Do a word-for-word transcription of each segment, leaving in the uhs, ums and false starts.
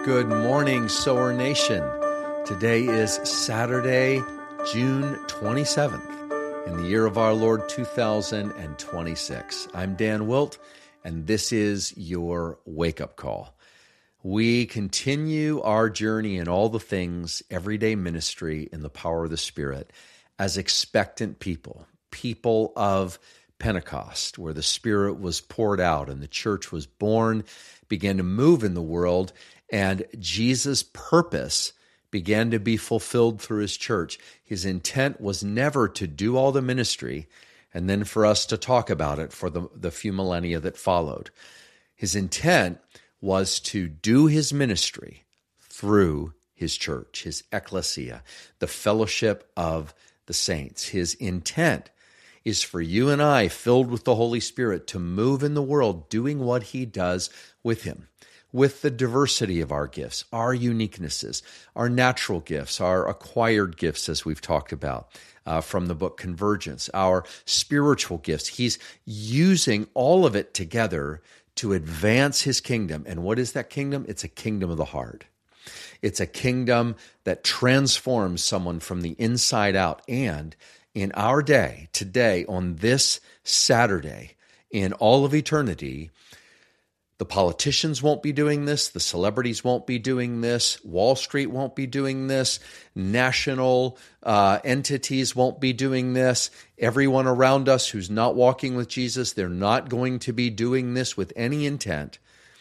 Good morning, Sower Nation. Today is Saturday, June twenty-seventh, in the year of our Lord two thousand twenty-six. I'm Dan Wilt, and this is your wake-up call. We continue our journey in all the things, everyday ministry in the power of the Spirit, as expectant people, people of Pentecost, where the Spirit was poured out and the church was born, began to move in the world, and Jesus' purpose began to be fulfilled through his church. His intent was never to do all the ministry and then for us to talk about it for the, the few millennia that followed. His intent was to do his ministry through his church, his ecclesia, the fellowship of the saints. His intent is for you and I, filled with the Holy Spirit, to move in the world doing what he does with him, with the diversity of our gifts, our uniquenesses, our natural gifts, our acquired gifts, as we've talked about uh, from the book Convergence, our spiritual gifts. He's using all of it together to advance his kingdom. And what is that kingdom? It's a kingdom of the heart. It's a kingdom that transforms someone from the inside out. And in our day, today, on this Saturday, in all of eternity, the politicians won't be doing this. The celebrities won't be doing this. Wall Street won't be doing this. National uh, entities won't be doing this. Everyone around us who's not walking with Jesus, they're not going to be doing this with any intent.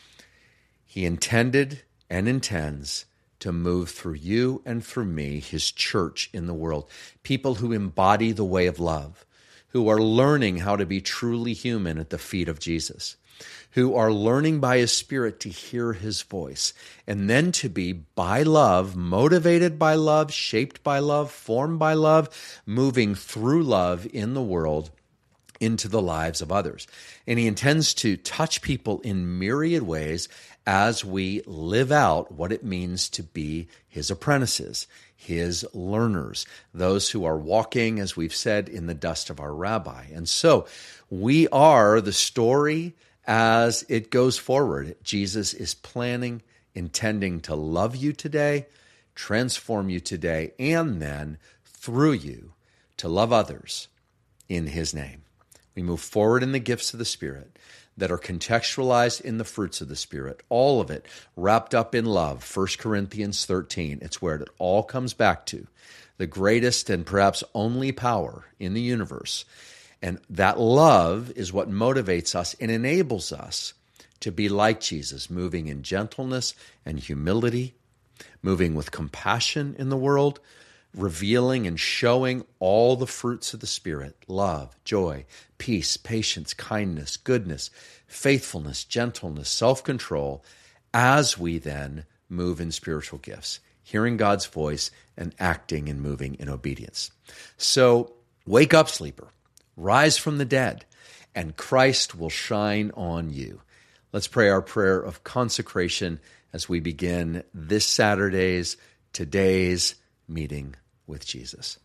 He intended and intends to move through you and through me, his church in the world. People who embody the way of love, who are learning how to be truly human at the feet of Jesus, who are learning by his Spirit to hear his voice, and then to be, by love, motivated by love, shaped by love, formed by love, moving through love in the world into the lives of others. And he intends to touch people in myriad ways as we live out what it means to be his apprentices, his learners, those who are walking, as we've said, in the dust of our rabbi. And so we are the story as it goes forward. Jesus is planning, intending to love you today, transform you today, and then through you to love others in his name. We move forward in the gifts of the Spirit that are contextualized in the fruits of the Spirit, all of it wrapped up in love. First Corinthians thirteen, it's where it all comes back to, the greatest and perhaps only power in the universe. And that love is what motivates us and enables us to be like Jesus, moving in gentleness and humility, moving with compassion in the world, revealing and showing all the fruits of the Spirit: love, joy, peace, patience, kindness, goodness, faithfulness, gentleness, self-control, as we then move in spiritual gifts, hearing God's voice and acting and moving in obedience. So wake up, sleeper. Rise from the dead, and Christ will shine on you. Let's pray our prayer of consecration as we begin this Saturday's, today's meeting with Jesus.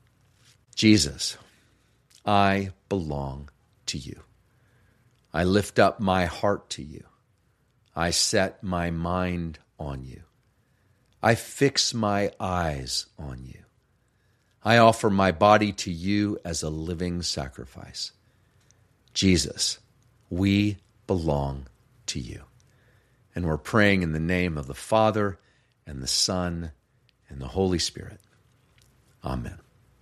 Jesus, I belong to you. I lift up my heart to you. I set my mind on you. I fix my eyes on you. I offer my body to you as a living sacrifice. Jesus, we belong to you. And we're praying in the name of the Father and the Son and the Holy Spirit. Amen.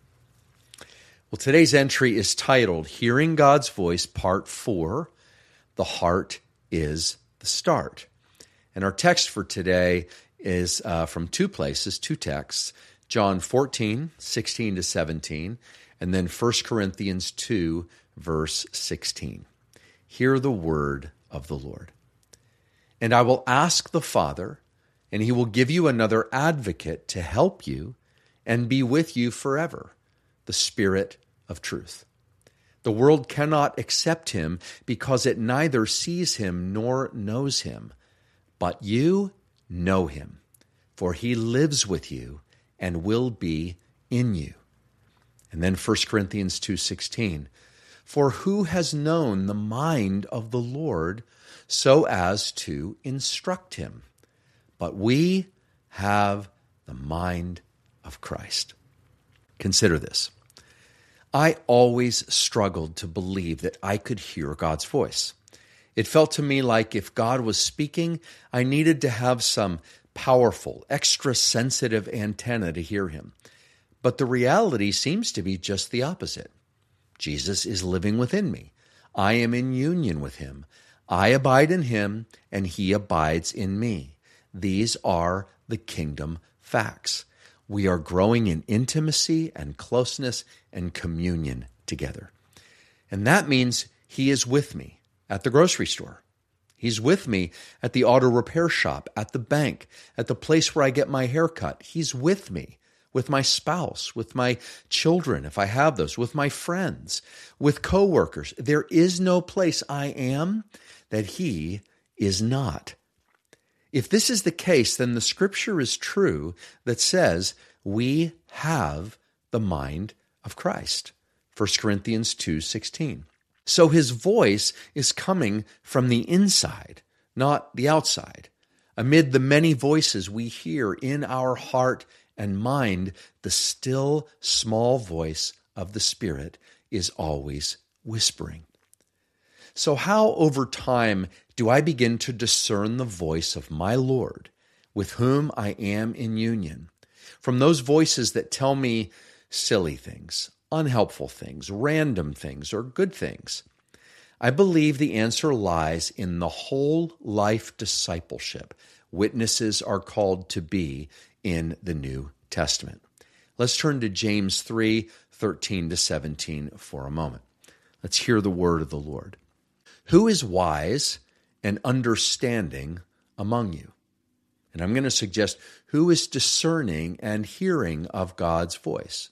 Well, today's entry is titled Hearing God's Voice, Part four, The Heart is the Start. And our text for today is uh, from two places, two texts, John fourteen, sixteen to seventeen, and then First Corinthians two, verse sixteen. Hear the word of the Lord. And I will ask the Father, and he will give you another advocate to help you and be with you forever, the Spirit of truth. The world cannot accept him because it neither sees him nor knows him. But you know him, for he lives with you and will be in you. And then First Corinthians two sixteen, for who has known the mind of the Lord so as to instruct him? but we have the mind of Christ. Consider this. I always struggled to believe that I could hear God's voice. It felt to me like if God was speaking, I needed to have some powerful, extra sensitive antenna to hear him. But the reality seems to be just the opposite. Jesus is living within me. I am in union with him. I abide in him, and he abides in me. These are the kingdom facts. We are growing in intimacy and closeness and communion together. And that means he is with me at the grocery store. He's with me at the auto repair shop, at the bank, at the place where I get my hair cut. He's with me, with my spouse, with my children, if I have those, with my friends, with coworkers. There is no place I am that he is not. If this is the case, then the scripture is true that says we have the mind of Christ. First Corinthians two sixteen. So his voice is coming from the inside, not the outside. Amid the many voices we hear in our heart and mind, the still small voice of the Spirit is always whispering. So how over time do I begin to discern the voice of my Lord, with whom I am in union, from those voices that tell me silly things, unhelpful things, random things, or good things? I believe the answer lies in the whole life discipleship witnesses are called to be in the New Testament. Let's turn to James three thirteen to seventeen for a moment. Let's hear the word of the Lord. Who is wise and understanding among you? And I'm going to suggest who is discerning and hearing of God's voice.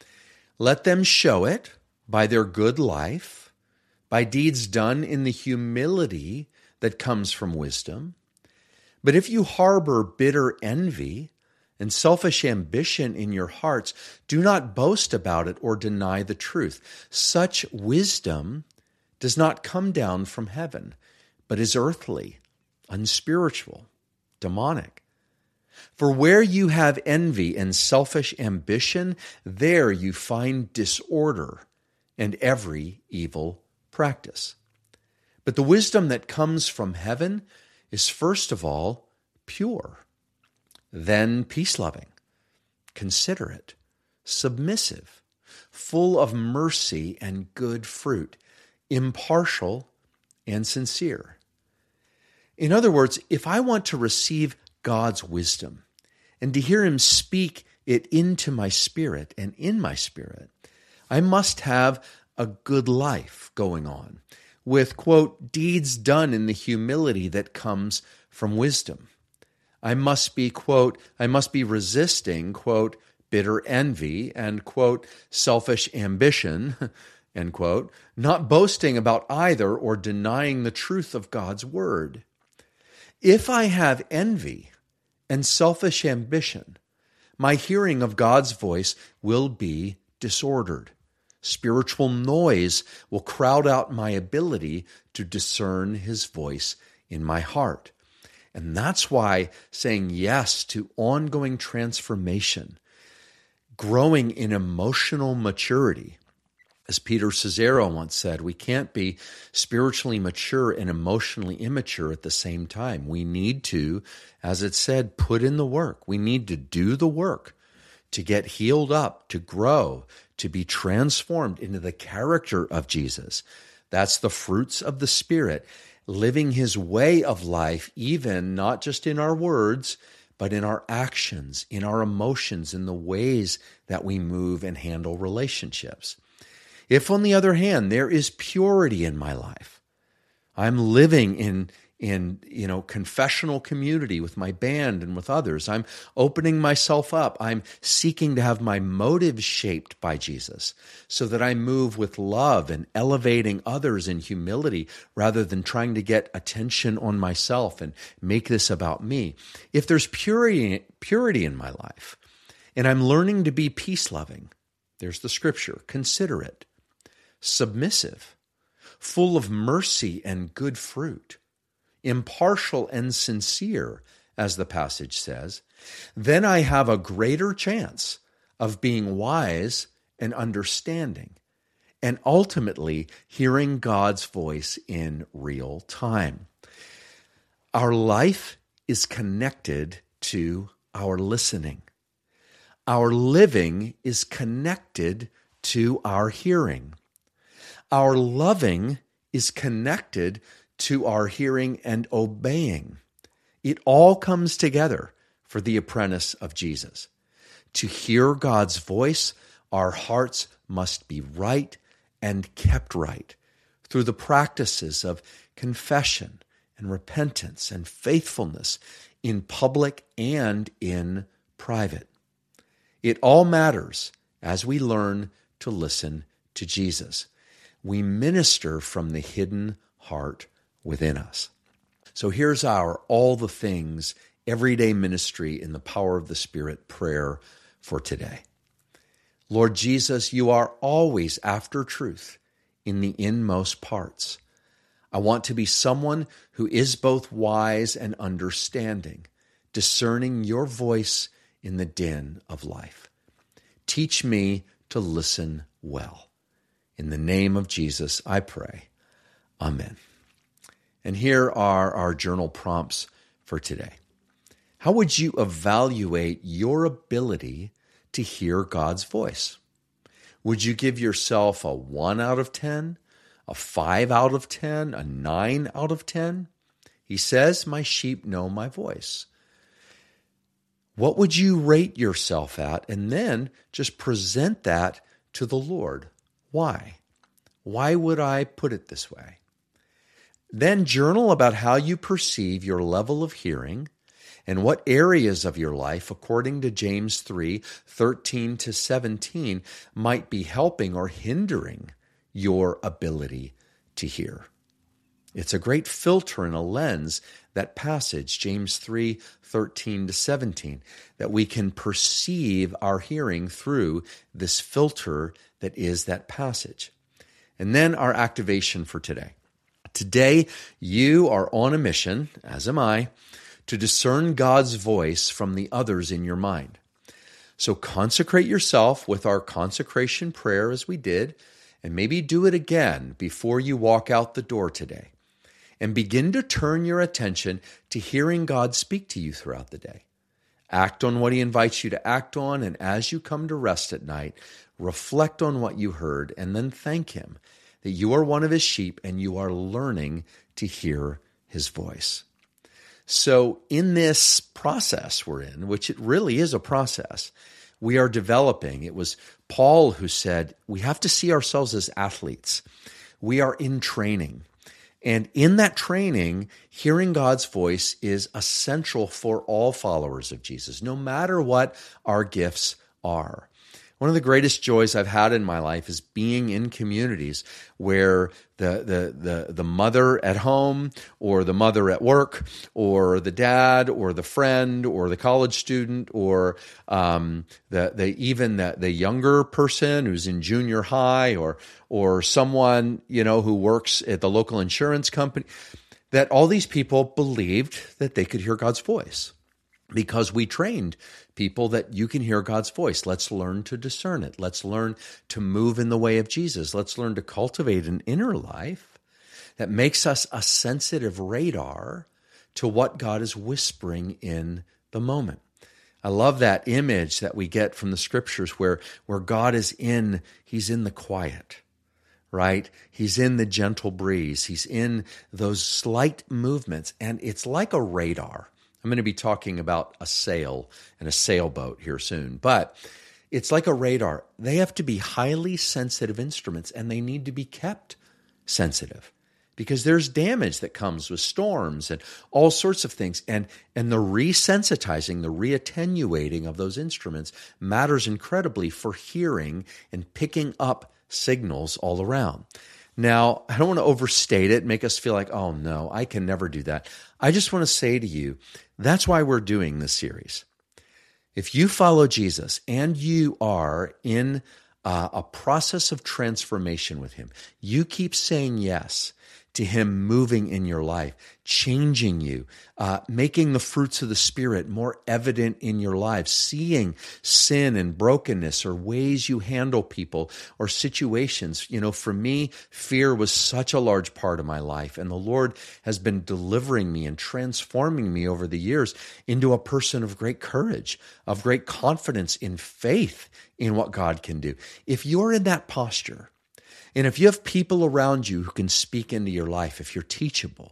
Let them show it by their good life, by deeds done in the humility that comes from wisdom. But if you harbor bitter envy and selfish ambition in your hearts, do not boast about it or deny the truth. Such wisdom does not come down from heaven, but is earthly, unspiritual, demonic. For where you have envy and selfish ambition, there you find disorder and every evil practice. But the wisdom that comes from heaven is first of all pure, then peace-loving, considerate, submissive, full of mercy and good fruit, impartial and sincere. In other words, if I want to receive God's wisdom and to hear him speak it into my spirit and in my spirit, I must have a good life going on with, quote, deeds done in the humility that comes from wisdom. I must be, quote, I must be resisting, quote, bitter envy and, quote, selfish ambition, end quote, not boasting about either or denying the truth of God's word. If I have envy and selfish ambition, my hearing of God's voice will be disordered. Spiritual noise will crowd out my ability to discern his voice in my heart. And that's why saying yes to ongoing transformation, growing in emotional maturity, as Peter Scazzero once said, we can't be spiritually mature and emotionally immature at the same time. We need to, as it said, put in the work. We need to do the work to get healed up, to grow, to be transformed into the character of Jesus. That's the fruits of the Spirit, living his way of life, even not just in our words, but in our actions, in our emotions, in the ways that we move and handle relationships. If, on the other hand, there is purity in my life, I'm living in, in you know, confessional community with my band and with others, I'm opening myself up, I'm seeking to have my motives shaped by Jesus so that I move with love and elevating others in humility rather than trying to get attention on myself and make this about me. If there's purity, purity in my life and I'm learning to be peace-loving, there's the scripture, considerate, submissive, full of mercy and good fruit, impartial and sincere, as the passage says, then I have a greater chance of being wise and understanding, and ultimately hearing God's voice in real time. Our life is connected to our listening. Our living is connected to our hearing. Our loving is connected to our hearing and obeying. It all comes together for the apprentice of Jesus. To hear God's voice, our hearts must be right and kept right through the practices of confession and repentance and faithfulness in public and in private. It all matters as we learn to listen to Jesus. We minister from the hidden heart within us. So here's our all the things, everyday ministry in the power of the Spirit prayer for today. Lord Jesus, you are always after truth in the inmost parts. I want to be someone who is both wise and understanding, discerning your voice in the din of life. Teach me to listen well. In the name of Jesus, I pray. Amen. And here are our journal prompts for today. How would you evaluate your ability to hear God's voice? Would you give yourself a one out of ten, a five out of ten, a nine out of ten? He says, my sheep know my voice. What would you rate yourself at? And then just present that to the Lord. Why? Why would I put it this way? Then journal about how you perceive your level of hearing and what areas of your life, according to James three, thirteen to seventeen, might be helping or hindering your ability to hear. It's a great filter and a lens, that passage, James three, thirteen to seventeen, that we can perceive our hearing through this filter that is that passage. And then our activation for today. Today, you are on a mission, as am I, to discern God's voice from the others in your mind. So consecrate yourself with our consecration prayer as we did, and maybe do it again before you walk out the door today. And begin to turn your attention to hearing God speak to you throughout the day. Act on what he invites you to act on, and as you come to rest at night, reflect on what you heard, and then thank him that you are one of his sheep and you are learning to hear his voice. So in this process we're in, which it really is a process, we are developing. It was Paul who said, we have to see ourselves as athletes. We are in training. And in that training, hearing God's voice is essential for all followers of Jesus, no matter what our gifts are. One of the greatest joys I've had in my life is being in communities where the, the, the, the mother at home or the mother at work or the dad or the friend or the college student or um, the, the even the, the younger person who's in junior high or or someone, you know, who works at the local insurance company, that all these people believed that they could hear God's voice. Because we trained people that you can hear God's voice. Let's learn to discern it. Let's learn to move in the way of Jesus. Let's learn to cultivate an inner life that makes us a sensitive radar to what God is whispering in the moment. I love that image that we get from the scriptures where, where God is in, he's in the quiet, right? He's in the gentle breeze. He's in those slight movements, and it's like a radar. I'm going to be talking about a sail and a sailboat here soon, but it's like a radar. They have to be highly sensitive instruments, and they need to be kept sensitive because there's damage that comes with storms and all sorts of things. And, and the resensitizing, the reattenuating of those instruments matters incredibly for hearing and picking up signals all around. Now, I don't want to overstate it, make us feel like, oh no, I can never do that. I just want to say to you, that's why we're doing this series. If you follow Jesus and you are in uh, a process of transformation with him, you keep saying yes to him moving in your life, changing you, uh, making the fruits of the Spirit more evident in your life, seeing sin and brokenness or ways you handle people or situations. You know, for me, fear was such a large part of my life, and the Lord has been delivering me and transforming me over the years into a person of great courage, of great confidence in faith in what God can do. If you're in that posture, and if you have people around you who can speak into your life, if you're teachable,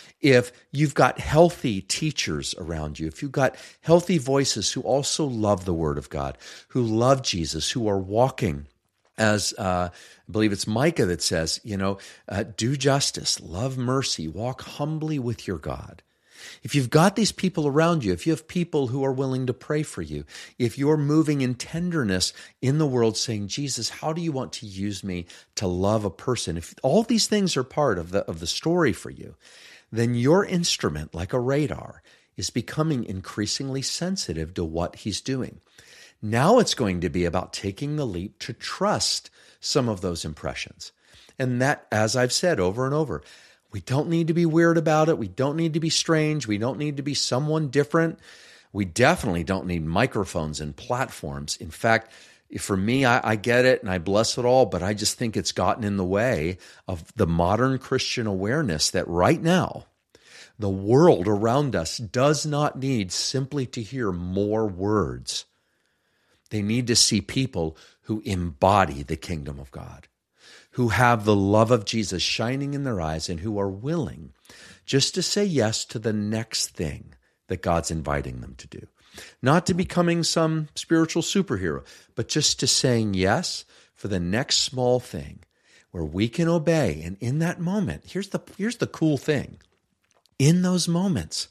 if you've got healthy teachers around you, if you've got healthy voices who also love the Word of God, who love Jesus, who are walking as, uh, I believe it's Micah that says, you know, uh, do justice, love mercy, walk humbly with your God. If you've got these people around you, if you have people who are willing to pray for you, if you're moving in tenderness in the world saying, Jesus, how do you want to use me to love a person? If all these things are part of the, of the story for you, then your instrument, like a radar, is becoming increasingly sensitive to what he's doing. Now it's going to be about taking the leap to trust some of those impressions. And that, as I've said over and over, we don't need to be weird about it. We don't need to be strange. We don't need to be someone different. We definitely don't need microphones and platforms. In fact, for me, I, I get it and I bless it all, but I just think it's gotten in the way of the modern Christian awareness that right now, the world around us does not need simply to hear more words. They need to see people who embody the kingdom of God, who have the love of Jesus shining in their eyes and who are willing just to say yes to the next thing that God's inviting them to do. Not to becoming some spiritual superhero, but just to saying yes for the next small thing where we can obey. And in that moment, here's the, here's the cool thing. In those moments,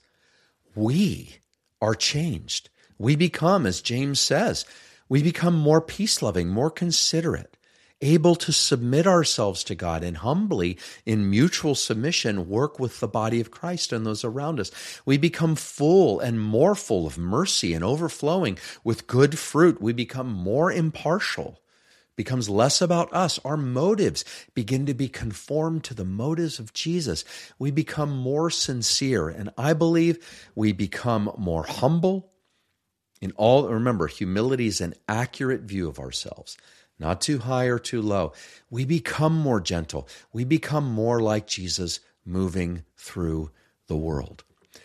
we are changed. We become, as James says, we become more peace-loving, more considerate, able to submit ourselves to God and humbly, in mutual submission, work with the body of Christ and those around us. We become full and more full of mercy and overflowing with good fruit. We become more impartial. It becomes less about us. Our motives begin to be conformed to the motives of Jesus. We become more sincere, and I believe we become more humble. In all, remember, humility is an accurate view of ourselves. Not too high or too low. We become more gentle. We become more like Jesus moving through the world.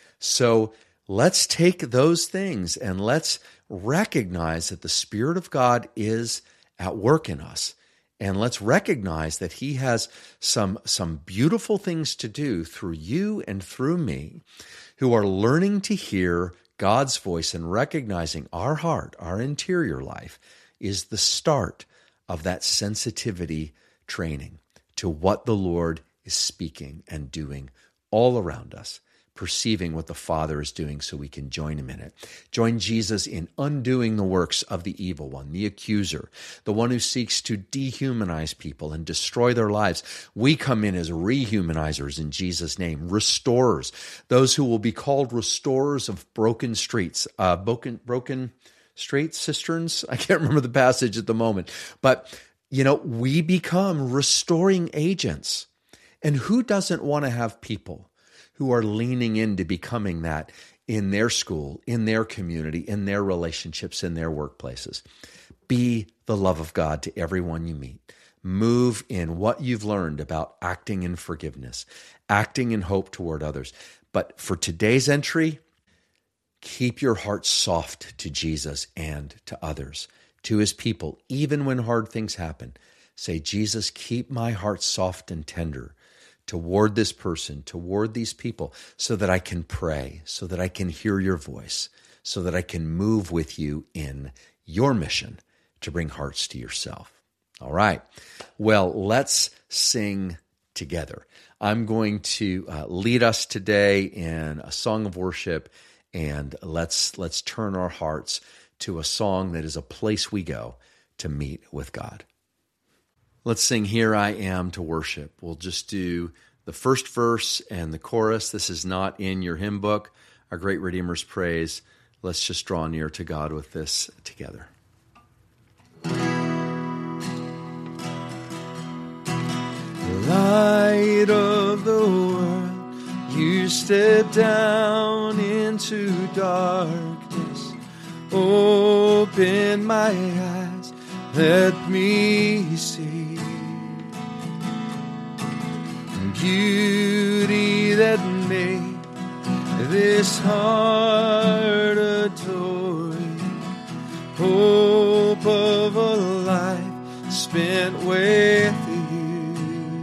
So let's take those things and let's recognize that the Spirit of God is at work in us. And let's recognize that he has some, some beautiful things to do through you and through me who are learning to hear God's voice and recognizing our heart, our interior life, is the start of that sensitivity training to what the Lord is speaking and doing all around us, perceiving what the Father is doing so we can join him in it. Join Jesus in undoing the works of the evil one, the accuser, the one who seeks to dehumanize people and destroy their lives. We come in as rehumanizers in Jesus' name, restorers, those who will be called restorers of broken streets, uh, broken, broken streets, cisterns. I can't remember the passage at the moment, but you know, we become restoring agents. And who doesn't want to have people who are leaning into becoming that in their school, in their community, in their relationships, in their workplaces? Be the love of God to everyone you meet. Move in what you've learned about acting in forgiveness, acting in hope toward others. But for today's entry, keep your heart soft to Jesus and to others, to his people, even when hard things happen. Say, Jesus, keep my heart soft and tender toward this person, toward these people, so that I can pray, so that I can hear your voice, so that I can move with you in your mission to bring hearts to yourself. All right. Well, let's sing together. I'm going to uh, lead us today in a song of worship, and let's let's turn our hearts to a song that is a place we go to meet with God. Let's sing Here I Am to Worship. We'll just do the first verse and the chorus. This is not in your hymn book, Our Great Redeemer's Praise. Let's just draw near to God with this together. Light of the step down into darkness. Open my eyes, let me see beauty that made this heart adore you. Hope of a life spent with you.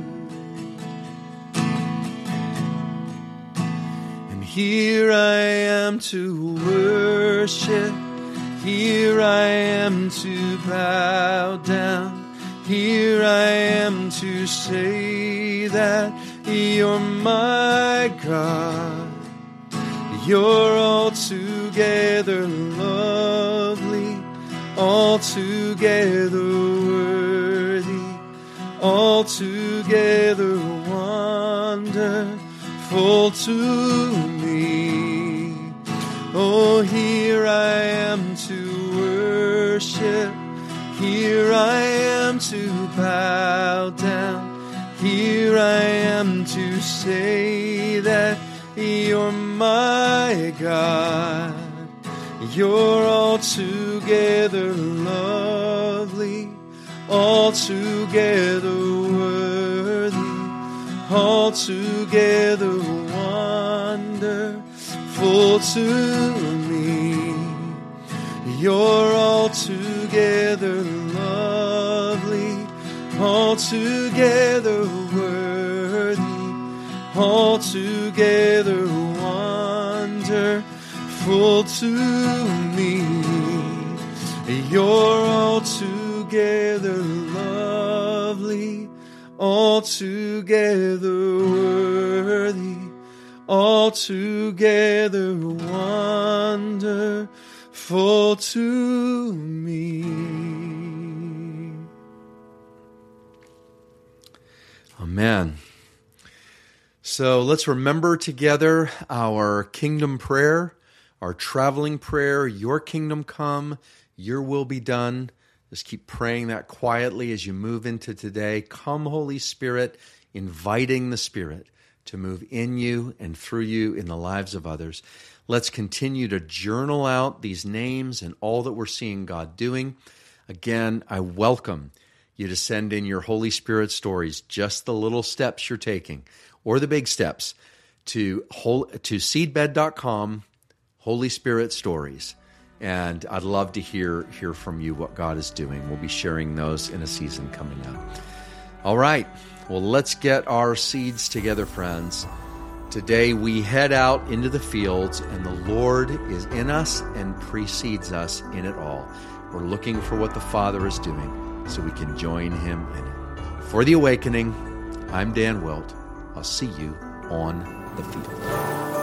And here I am to worship. Here I am to bow down. Here I am to say that you're my God. You're altogether lovely, altogether worthy, altogether wonderful to me. Oh, here I am to worship. Here I am to bow down. Here I am to say that you're my God. You're altogether lovely, altogether worthy, altogether wonderful to me. You're altogether lovely, altogether worthy, altogether wonderful to me. You're altogether lovely, altogether worthy, altogether wonderful to me. Amen. So let's remember together our kingdom prayer, our traveling prayer, your kingdom come, your will be done. Just keep praying that quietly as you move into today. Come, Holy Spirit, inviting the Spirit to move in you and through you in the lives of others. Let's continue to journal out these names and all that we're seeing God doing. Again, I welcome you to send in your Holy Spirit stories, just the little steps you're taking, or the big steps, to to seedbed dot com, Holy Spirit Stories. And I'd love to hear, hear from you what God is doing. We'll be sharing those in a season coming up. All right, well, let's get our seeds together, friends. Today we head out into the fields, and the Lord is in us and precedes us in it all. We're looking for what the Father is doing so we can join Him in it. For The Awakening, I'm Dan Wilt. I'll see you on the field.